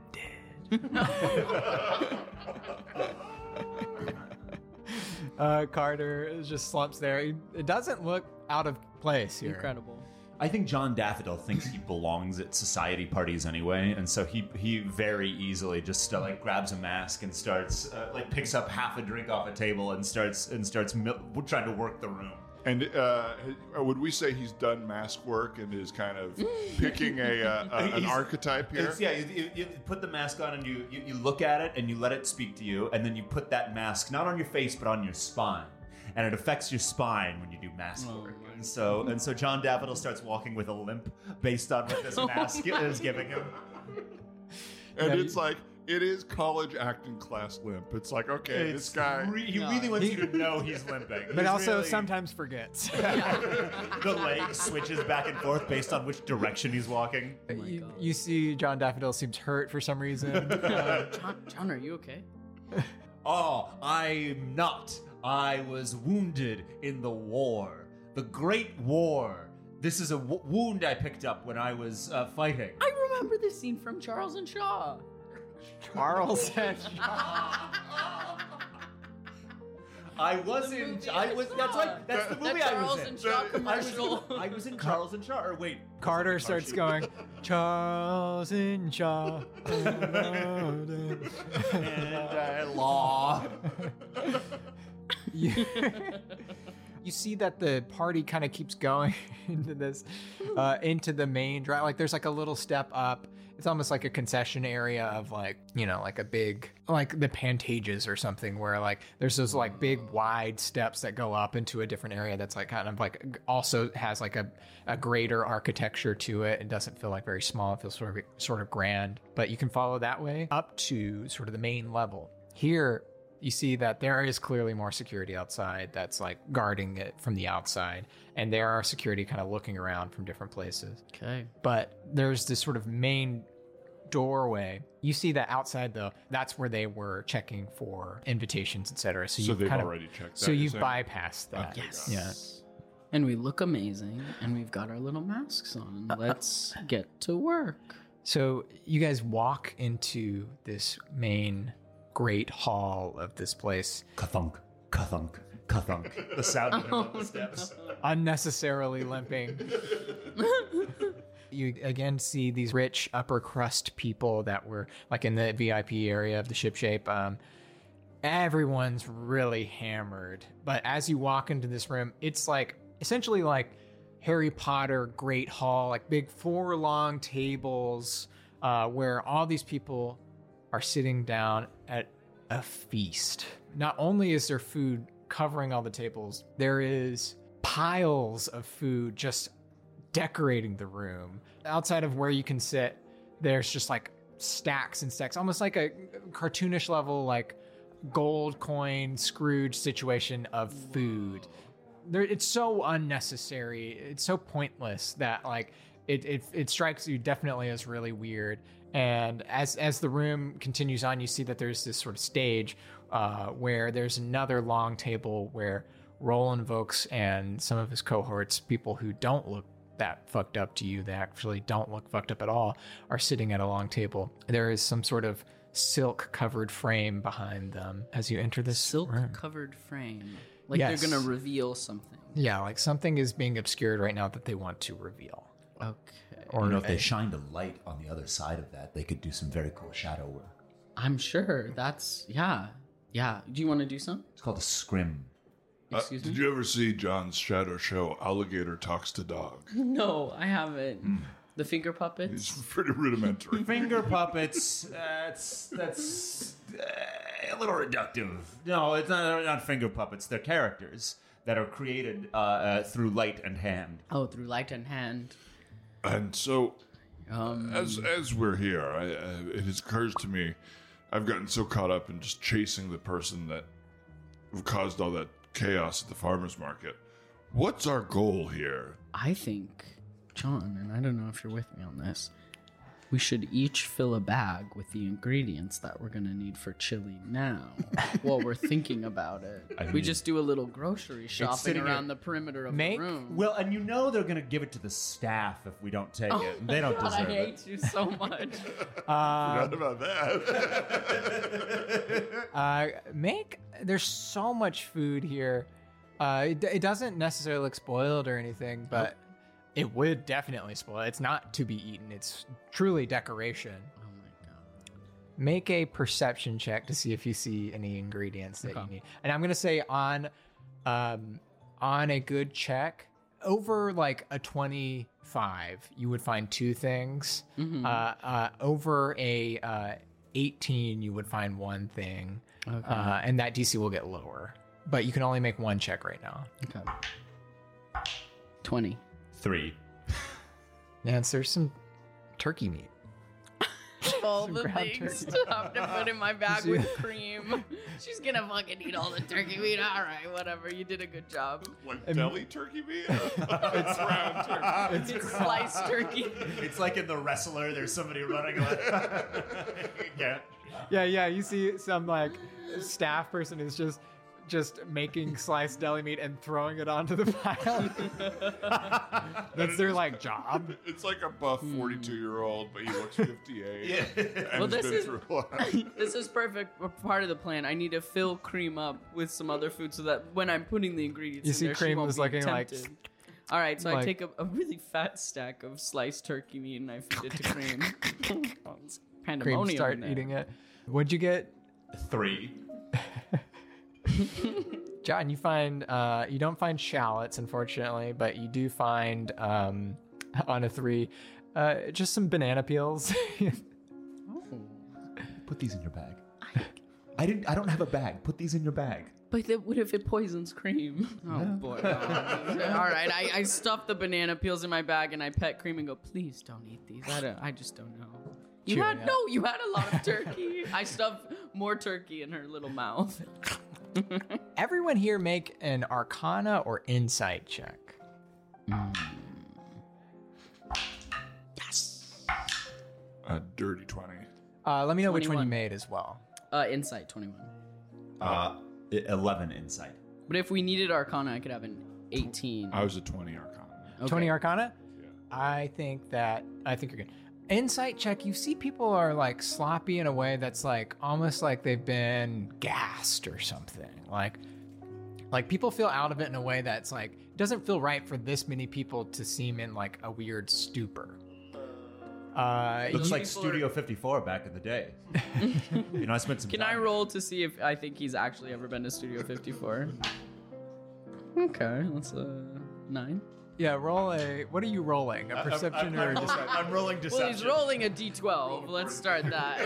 Uh, Carter just slumps there. He- It doesn't look out of place here. Incredible. I think John Daffodil thinks he belongs at society parties anyway, and so he he very easily just uh, like grabs a mask and starts uh, like picks up half a drink off a table and starts and starts mil- trying to work the room. And uh, would we say he's done mask work and is kind of picking a, uh, a an He's- archetype here? It's, yeah, you, you, you put the mask on and you, you you look at it and you let it speak to you, and then you put that mask not on your face but on your spine, and it affects your spine when you do mask Oh, work. my And so and so John Daffodil starts walking with a limp based on what this mask is giving him. And Yeah, it's like, it is college acting class limp. It's like, okay, this guy. re- he No. really wants you to know he's limping, But He's also really- sometimes forgets. the leg switches back and forth based on which direction he's walking. Oh my you, God. you see John Daffodil seems hurt for some reason. Uh, John, John, are you okay? Oh, I'm not. I was wounded in the war. The Great War. This is a w- wound I picked up when I was uh, fighting. I remember this scene from Charles and Shaw. Charles and I was The in. movie I I was. saw. That's right. That's the That movie I Charles was in. and Shaw I was, commercial. in I was in Charles and Shaw. Or wait, Carter starts going, Charles and Shaw. and uh, law. you, you see that the party kind of keeps going into this, uh, into the main drive. Like there's like a little step up. It's almost like a concession area of like, you know, like a big, like the Pantages or something where like there's those like big wide steps that go up into a different area that's like kind of like also has like a, a greater architecture to it. It doesn't feel like very small. It feels sort of, sort of grand, but you can follow that way up to sort of the main level. Here, you see that there is clearly more security outside that's like guarding it from the outside. And there are security kind of looking around from different places. Okay. But there's this sort of main doorway. You see that outside though, that's where they were checking for invitations, et cetera. So, So you've they've kind of, already checked that. So you're you've saying? bypassed that. Okay, Yes. Yeah. And we look amazing, and we've got our little masks on. Let's get to work. So you guys walk into this main great hall of this place, Kathunk, kathunk, kathunk. The sound of him on the steps. unnecessarily limping. You again see these rich upper crust people that were like in the V I P area of the ship shape. Um, everyone's really hammered. But as you walk into this room, it's like essentially like Harry Potter Great Hall, like big four long tables uh, where all these people are sitting down at a feast. Not only is there food covering all the tables, there is piles of food just decorating the room. Outside of where you can sit, there's just like stacks and stacks, almost like a cartoonish level, like gold coin Scrooge situation of food. There, it's so unnecessary. It's so pointless that like it, it it strikes you definitely as really weird. And as as the room continues on, you see that there's this sort of stage uh, where there's another long table where Roland Vokes and some of his cohorts, people who don't look that fucked up to you, they actually don't look fucked up at all, are sitting at a long table. There is some sort of silk covered frame behind them as you enter this Silk room. covered frame. Like Yes. they're gonna reveal something. Yeah, like something is being obscured right now that they want to reveal. Okay. Or You know, if they shined a light on the other side of that, they could do some very cool shadow work. I'm sure that's yeah. Yeah. Do you want to do some? It's called a scrim. Uh, Excuse did me? you ever see John's shadow show, Alligator Talks to Dog? No, I haven't. The finger It's puppets. pretty rudimentary. Finger puppets. That's that's. Uh, a little reductive. No, it's not, they're not finger puppets. They're characters that are created uh, uh, through light and hand. Oh, through light and hand. And so, Um, as as we're here, I, uh, it occurs to me, I've gotten so caught up in just chasing the person that caused all that chaos at the farmer's market. What's our goal here? I think, John, and I don't know if you're with me on this, we should each fill a bag with the ingredients that we're going to need for chili now while we're thinking about it. I we mean, just do a little grocery shopping sitting around here- the perimeter of Make- the room. Well, and you know they're going to give it to the staff if we don't take it. And they don't God, I deserve it. hate you so much. Forgot about that. Uh, make there's so much food here. Uh, it, it doesn't necessarily look spoiled or anything, but it would definitely spoil. It's not to be eaten. It's truly decoration. Oh my god. Make a perception check to see if you see any ingredients that you need. And I'm gonna say on, um, on a good check, over like a twenty-five, you would find two things. Mm-hmm. Uh, uh, over a uh, eighteen, you would find one thing. Okay. Uh, and that D C will get lower. But you can only make one check right now. Okay. twenty. Three. Yeah, there's some turkey meat. All Some the ground things turkey. to have to put in my bag See- with cream. She's gonna fucking eat all the turkey meat. All right, whatever. You did a good job. Like deli turkey meat? It's round turkey. It's sliced turkey. It's like in The Wrestler, there's somebody running away. Yeah. Yeah, yeah. You see some like staff person is just just making sliced deli meat and throwing it onto the pile. That's their like job. It's like a buff forty-two-year-old, but he looks fifty-eight. Yeah. And Well, has this been is- through a lot. This is perfect part of the plan. I need to fill cream up with some other food so that when I'm putting the ingredients You in see there, she Cream won't was be looking like- tempted. All right, so I like- take a, a really fat stack of sliced turkey meat and I feed it to Cream. Oh, it's Cream pandemonium start in there. eating it. What'd you get, Three. John? You find uh, you don't find shallots, unfortunately, but you do find um, on a three, uh, just some banana peels. Put these in your bag. I didn't. I don't have a bag. Put these in your bag. But then what if it poisons Cream? Oh boy! All right, I, I stuff the banana peels in my bag and I pet Cream and go, please don't eat these. I don't. I just don't know. You Chew had it up. no. You had a lot of turkey. I stuffed more turkey in her little mouth. Everyone here make an Arcana or Insight check. A dirty twenty. Uh, let me know which one you twenty-one. made as well. Uh, insight twenty-one. Uh, eleven insight. But if we needed Arcana, I could have an eighteen. I was a twenty Arcana. Okay. twenty Arcana? Yeah. I think that I think you're good. Insight check, you see people are like sloppy in a way that's like almost like they've been gassed or something. Like like people feel out of it in a way that's like doesn't feel right for this many people to seem in like a weird stupor. Uh Looks Those like people Studio fifty-four back in the day. You know, I spent some Can time I there. roll to see if I think he's actually ever been to Studio fifty-four? Okay, that's a nine. yeah, roll a what are you rolling? A perception or a I'm, deception? I'm rolling deception. Well, he's rolling a d twelve. Let's start that.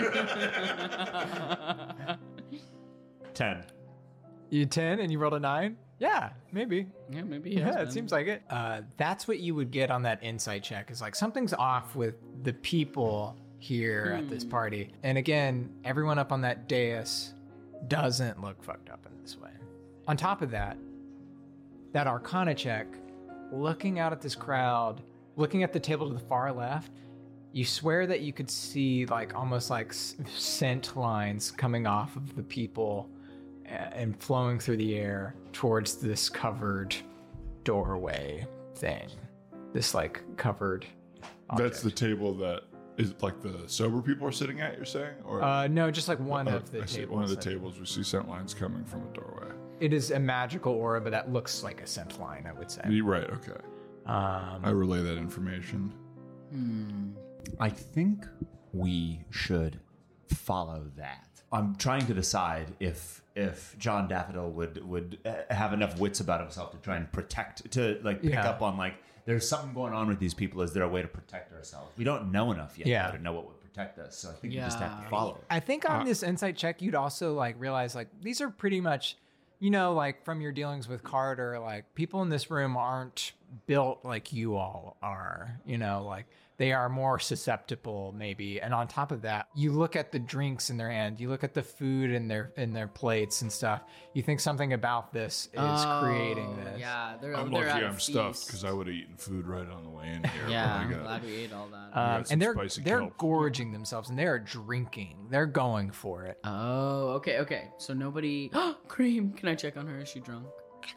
ten. You ten and you rolled a nine? Yeah, maybe. Yeah, maybe. He has Yeah, it been. seems like it. Uh, that's what you would get on that insight check is like something's off with the people here at this party. And again, everyone up on that dais doesn't look fucked up in this way. On top of that, that Arcana check, looking out at this crowd, looking at the table to the far left, you swear that you could see like almost like s- scent lines coming off of the people a- and flowing through the air towards this covered doorway thing. This like covered That's the object. table that is like the sober people are sitting at, you're saying? Or Uh, no, just like one Oh, of the I see. tables. One of the that- tables, we see scent lines coming from a doorway. It is a magical aura, but that looks like a scent line, I would say. You're right, okay. Um, I relay that information. I think we should follow that. I'm trying to decide if if John Daffodil would would uh, have enough wits about himself to try and protect to like pick Yeah. up on like there's something going on with these people. Is there a way to protect ourselves? We don't know enough yet Yeah. though, to know what would protect us. So I think you just have to Yeah. follow. I think on Uh, this insight check, you'd also like realize like these are pretty much, you know, like from your dealings with Carter, like people in this room aren't built like you all are, you know, like they are more susceptible maybe. And on top of that, you look at the drinks in their hand, you look at the food in their in their plates and stuff. You think something about this is creating Oh, this. Yeah, they're, I'm they're lucky at a I'm stuffed feast. because I would have eaten food right on the way in here. Yeah, but I'm I got, glad we ate all that. Um, got some and they're spicy they're kelp. gorging themselves and they are drinking. They're going for it. oh, okay, okay. So nobody. Cream, can I check on her? Is she drunk?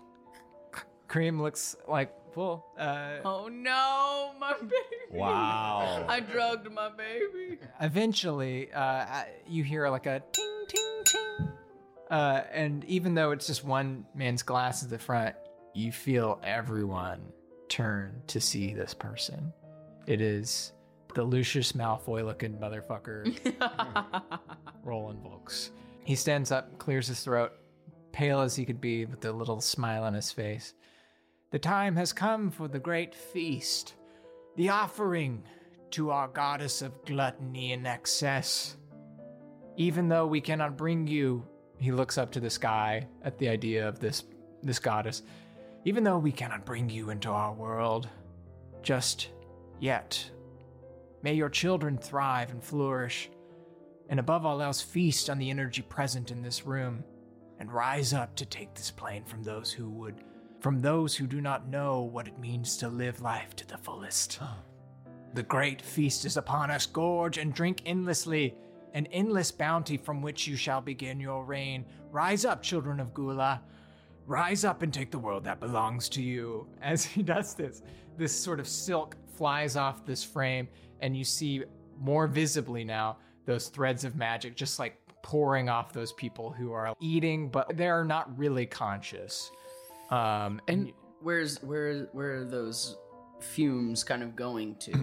Cream looks like full. Uh, Oh no, my baby. Wow. I drugged my baby. Eventually, uh, you hear like a ting, ting, ting. Uh, and even though it's just one man's glass at the front, you feel everyone turn to see this person. It is the Lucius Malfoy looking motherfucker, Roland Volks. He stands up, clears his throat, pale as he could be, with a little smile on his face. The time has come for the great feast, the offering to our goddess of gluttony and excess. Even though we cannot bring you, he looks up to the sky at the idea of this this goddess. Even though we cannot bring you into our world just yet, may your children thrive and flourish, and above all else feast on the energy present in this room, and rise up to take this plane from those who would from those who do not know what it means to live life to the fullest. The great feast is upon us. Gorge and drink endlessly, an endless bounty from which you shall begin your reign. Rise up, children of Gula. Rise up and take the world that belongs to you. As he does this, this sort of silk flies off this frame, and you see more visibly now those threads of magic just like pouring off those people who are eating, but they're not really conscious. Um, And where's where where are those fumes kind of going to?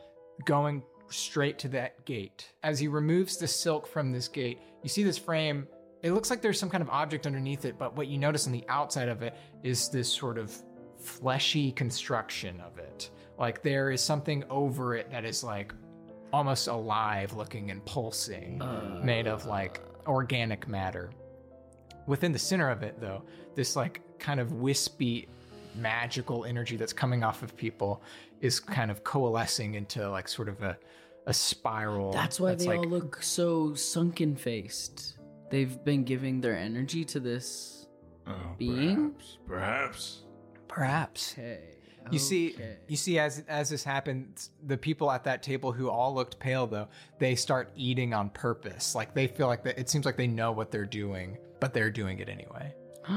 going straight to that gate. As he removes the silk from this gate, you see this frame. It looks like there's some kind of object underneath it, but what you notice on the outside of it is this sort of fleshy construction of it. Like there is something over it that is like almost alive looking and pulsing, made of like organic matter. Within the center of it, though, this like kind of wispy magical energy that's coming off of people is kind of coalescing into like sort of a, a spiral. That's why they like, all look so sunken faced. They've been giving their energy to this Oh, being. Perhaps. perhaps. Okay. You see, okay. you see, as as this happens, the people at that table who all looked pale, though, they start eating on purpose. Like they feel like that. It seems like they know what they're doing, but they're doing it anyway.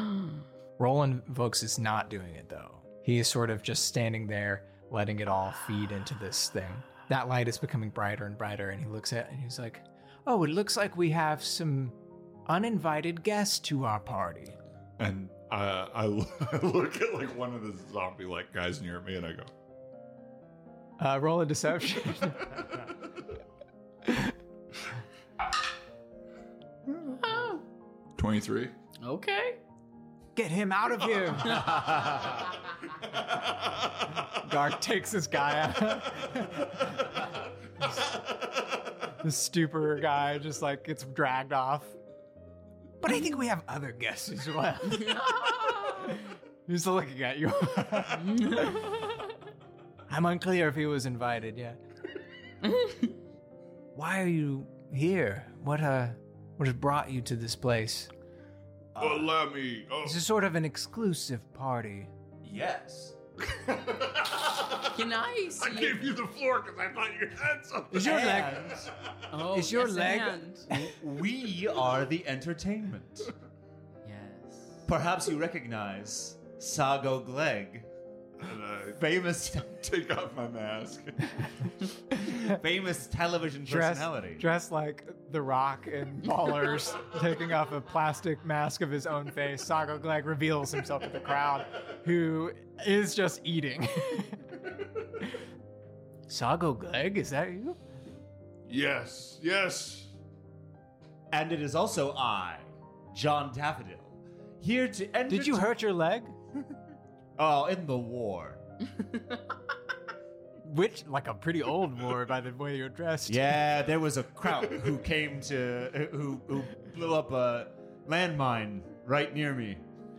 Roland Vokes is not doing it though. He is sort of just standing there, letting it all feed into this thing. That light is becoming brighter and brighter, and he looks at it and he's like, "Oh, it looks like we have some uninvited guests to our party." And uh, I, I look at like one of the zombie-like guys near me, and I go, Uh, roll a deception. twenty-three. Okay. Get him out of here! Gark takes this guy out. The stupor guy just like gets dragged off. But I think we have other guests as well. He's looking at you. I'm unclear if he was invited yet. Why are you here? What uh what has brought you to this place? Allow me. Oh. This is sort of an exclusive party. Yes. Can I see? I gave you the floor because I thought you had something. Is your leg Oh, is your yes, leg- and- We are the entertainment. Yes. Perhaps you recognize Sago Gleg, And I famous take off my mask. famous television dressed, personality. dressed like The Rock in Ballers, taking off a plastic mask of his own face? Sago Gleg reveals himself to the crowd, who is just eating. Sago Gleg, is that you? Yes, yes. And it is also I, John Daffodil, here to enter. Did you hurt your leg? Oh, in the war. which like a pretty old war by the way you're dressed. Yeah, there was a Kraut who came to who who blew up a landmine right near me.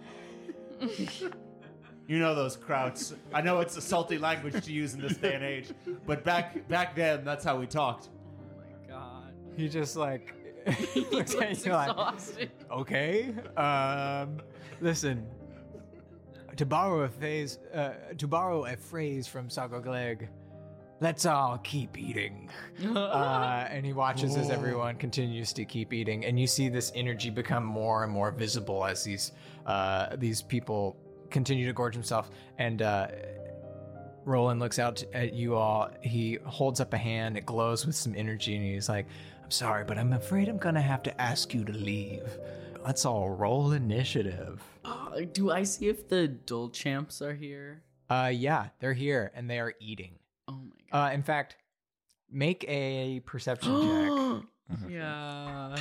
You know those Krauts. I know it's a salty language to use in this day and age, but back back then, that's how we talked. Oh my god. He just like He looks looks at you like, exhausted. okay. Um, listen. To borrow a phrase, uh, to borrow a phrase from Sagogleg, let's all keep eating. Uh, and he watches as everyone continues to keep eating, and you see this energy become more and more visible as these uh, these people continue to gorge themselves. And uh, Roland looks out at you all. He holds up a hand. It glows with some energy, and he's like, "I'm sorry, but I'm afraid I'm gonna have to ask you to leave. Let's all roll initiative." Uh, do I see if the duel champs are here? Uh, yeah, they're here and they are eating. Oh my god. Uh, in fact, make a perception check. Yeah.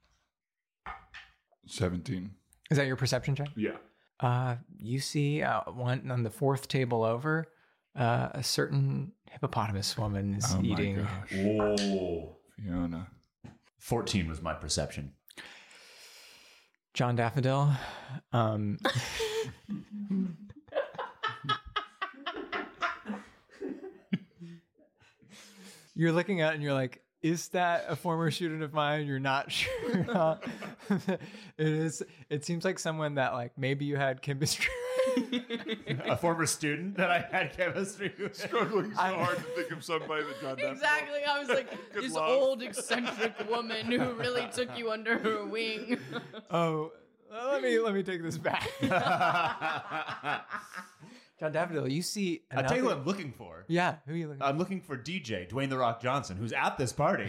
seventeen. Is that your perception check? Yeah. Uh, you see uh, one on the fourth table over. Uh, a certain hippopotamus woman is Oh eating. my gosh. Whoa. Fiona. fourteen was my perception. John Daffodil. Um, you're looking at it and you're like, is that a former student of mine? You're not sure. Huh? It is. It seems like someone that like maybe you had chemistry. A former student that I had chemistry with. Struggling so hard to think of somebody that John Daffodil Exactly. I was like, Good this luck. old eccentric woman who really took you under her wing. Oh, uh, let me let me take this back. John Daffodil, you see. I'll tell you what another- I'm looking for. Yeah, who are you looking? I'm looking for D J, Dwayne The Rock Johnson, who's at this party.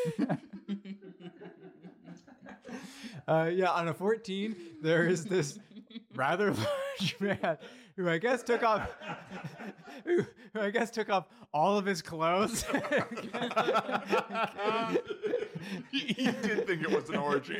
Uh, yeah, on a fourteen, there is this rather large man who I guess took off, who, who I guess took off all of his clothes. he did think it was an orgy.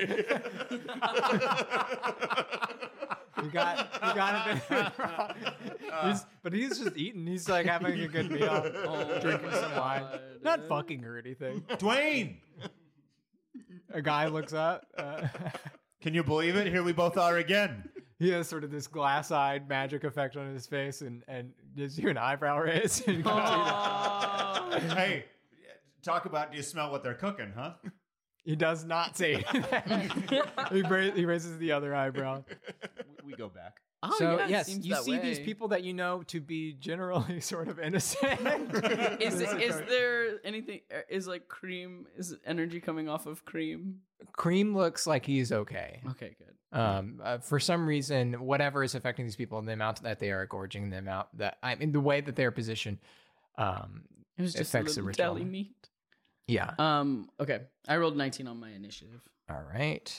You got, you got it. He's, but he's just eating. He's like having a good meal, drinking some wine, not fucking or anything. Dwayne! A guy looks up. Uh, Can you believe it? Here we both are again. he has sort of this glass-eyed magic effect on his face, and and gives you an eyebrow raise. And continues. Hey, talk about do you smell what they're cooking, huh? He does not say that. he, ra- he raises the other eyebrow. We go back. Oh, So yeah, it yes, seems you that see these way. people that you know to be generally sort of innocent. Is is there anything? Is like cream? Is energy coming off of cream? Cream looks like he's okay. Okay, good. Um, uh, for some reason, whatever is affecting these people, the amount that they are gorging, the amount that I mean, the way that they're positioned, um, It was just affects a the little ritual. deli meat. Yeah. Um. Okay, I rolled nineteen on my initiative. All right.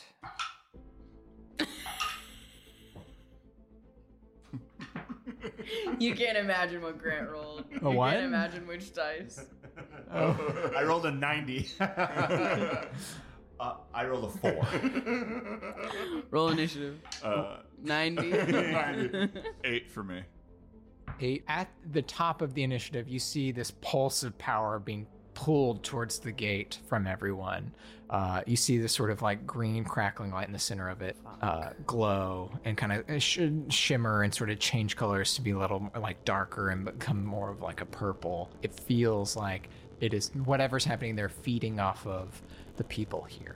You can't imagine what Grant rolled. A you what? can't imagine which dice. I rolled a ninety. uh, I rolled a four. Roll initiative. Uh, Ninety. ninety. Eight for me. Eight. At the top of the initiative, you see this pulse of power being pulled towards the gate from everyone. Uh, you see this sort of like green crackling light in the center of it uh, glow and kind of sh- shimmer and sort of change colors to be a little more like darker and become more of like a purple. It feels like it is whatever's happening there feeding off of the people here.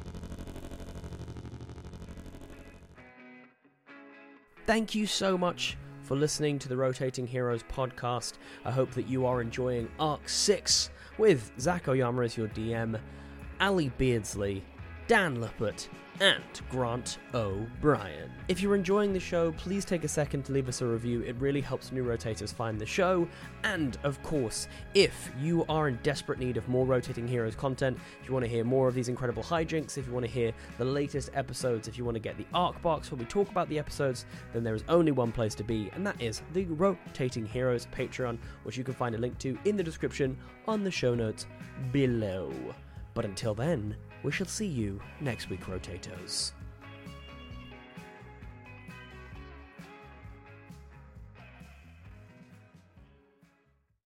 Thank you so much for listening to the Rotating Heroes podcast. I hope that you are enjoying Arc six with Zach Oyama as your D M, Ali Beardsley, Dan Lippert, and Grant O'Brien. If you're enjoying the show, please take a second to leave us a review. It really helps new rotators find the show. And of course, if you are in desperate need of more Rotating Heroes content, if you want to hear more of these incredible hijinks, if you want to hear the latest episodes, if you want to get the Arc Box where we talk about the episodes, then there is only one place to be, and that is the Rotating Heroes Patreon, which you can find a link to in the description on the show notes below. But until then, we shall see you next week, Rotators.